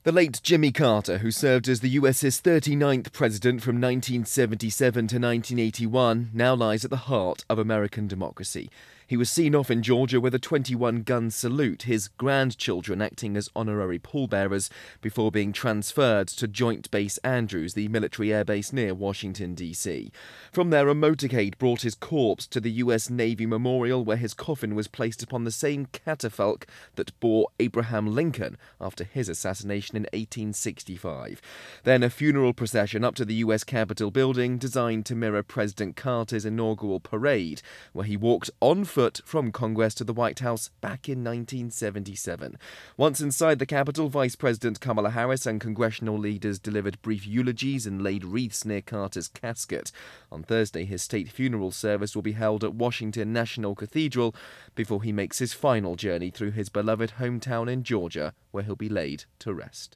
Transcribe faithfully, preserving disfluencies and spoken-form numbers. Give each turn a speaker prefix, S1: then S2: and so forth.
S1: The late Jimmy Carter, who served as the U S's thirty-ninth president from nineteen seventy-seven to nineteen eighty-one, now lies at the heart of American democracy. He was seen off in Georgia with a twenty-one gun salute, his grandchildren acting as honorary pallbearers before being transferred to Joint Base Andrews, the military airbase near Washington, D C. From there, a motorcade brought his corpse to the U S Navy Memorial, where his coffin was placed upon the same catafalque that bore Abraham Lincoln after his assassination in eighteen sixty-five. Then a funeral procession up to the U S Capitol building, designed to mirror President Carter's inaugural parade, where he walked on foot from Congress to the White House back in nineteen seventy-seven. Once inside the Capitol, Vice President Kamala Harris and congressional leaders delivered brief eulogies and laid wreaths near Carter's casket. On Thursday, his state funeral service will be held at Washington National Cathedral before he makes his final journey through his beloved hometown in Georgia, where he'll be laid to rest.